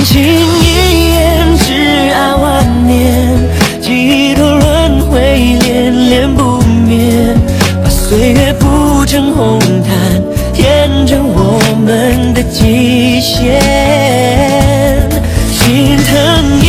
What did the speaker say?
情一眼，只爱万年，几多轮回恋恋不灭，把岁月铺成红毯，填着我们的极限。心疼